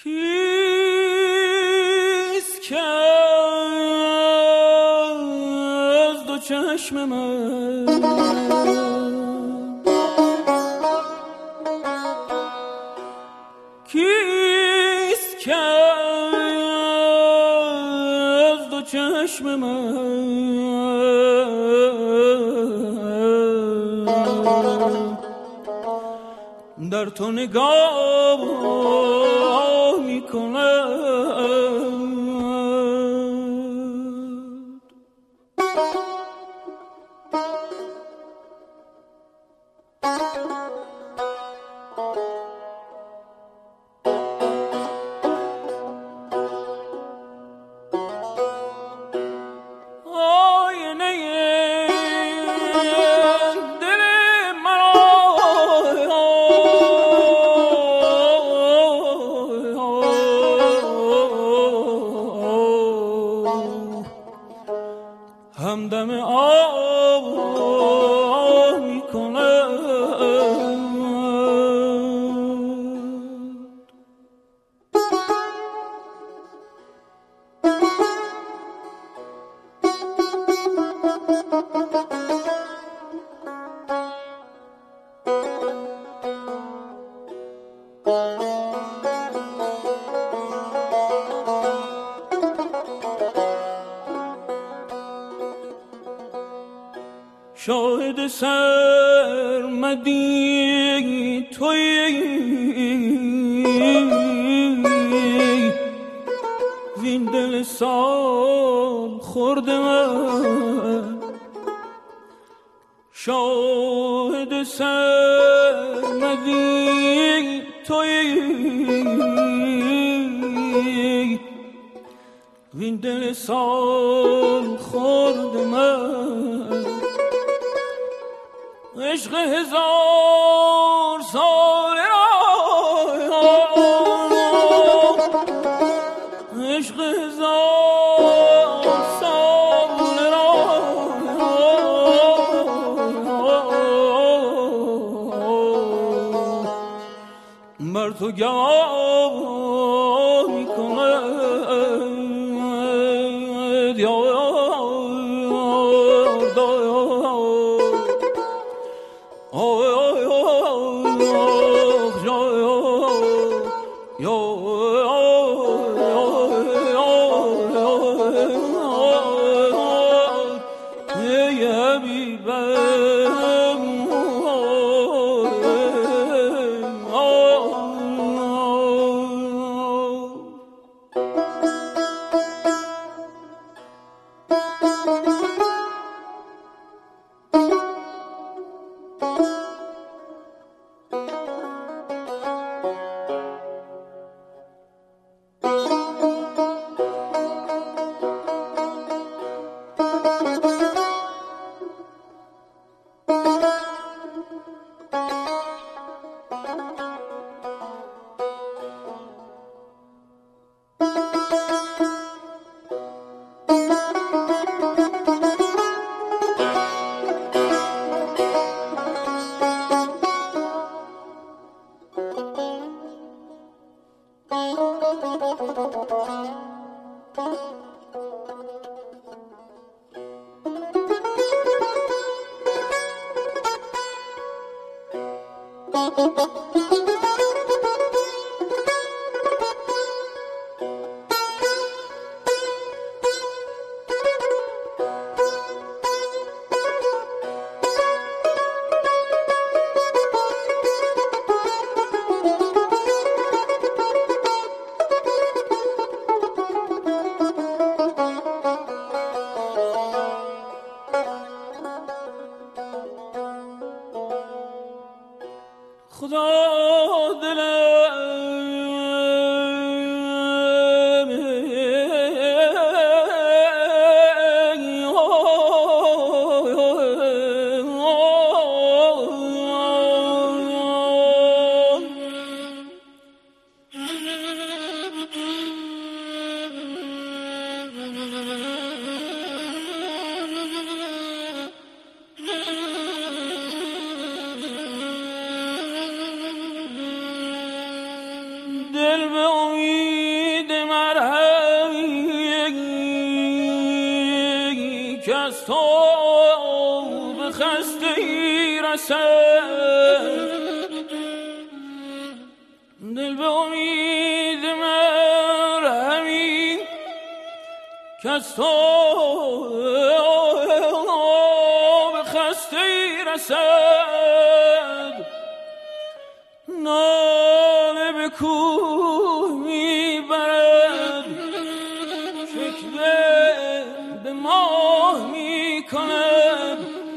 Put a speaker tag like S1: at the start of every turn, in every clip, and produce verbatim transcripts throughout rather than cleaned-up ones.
S1: کیست که از دو چشم من کیست که از دو چشم من در تو نگاه می کند همدم آب می کند شاهد سرمدی تویی وین دل سال خورده من شاهد سرمدی تویی وین دل سال خورده من عشق هزار سال عشق هزار سال بر تو گواه می کند یا خدا دل به امید رسد دل به امید مرهمی که از تو به خسته رسد ناله به کوه میبرد شکوه به ماه میکند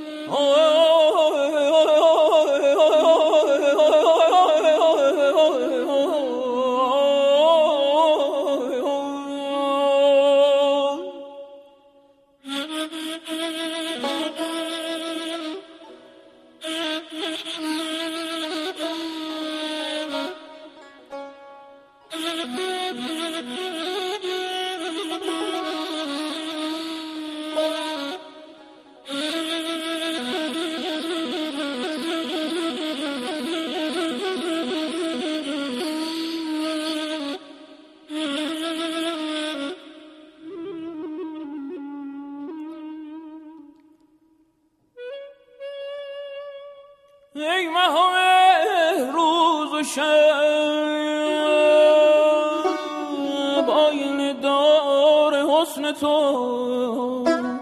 S1: ای ماه روز و شب آینه دار حسن تو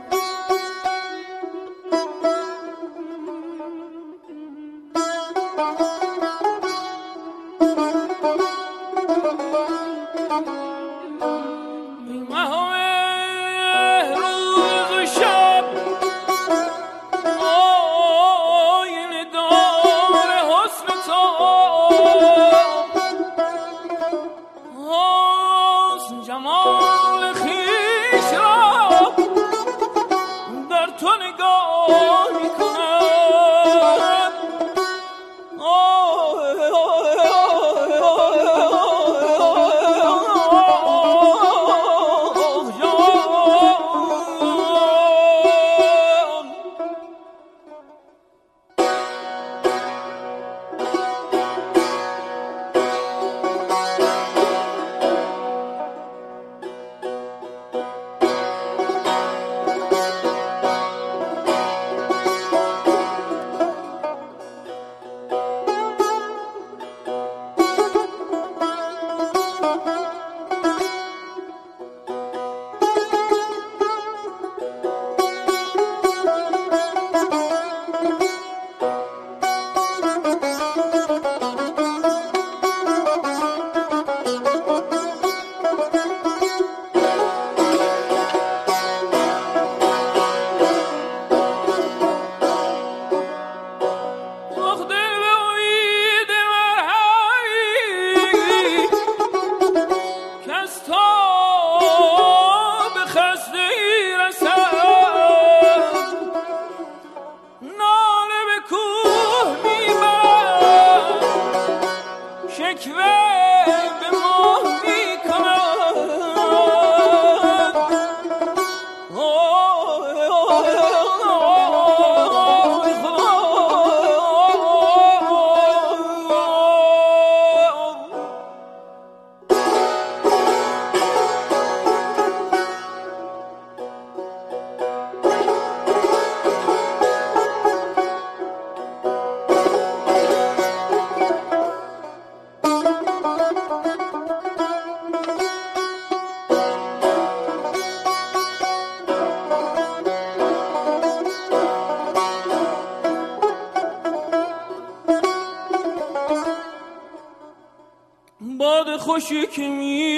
S1: باد خوشی که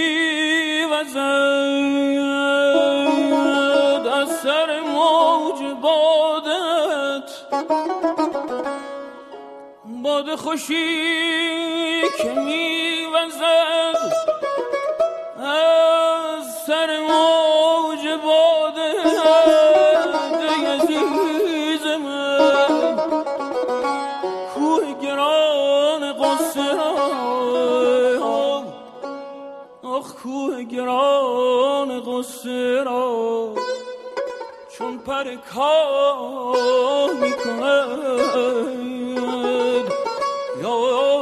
S1: میوزد از سر موج بادت باد خوشی که میوزد از سر موج بادت ای عزیز من کوه گران قصه آخ کوه گران قصه را چون پر کاه می کند یا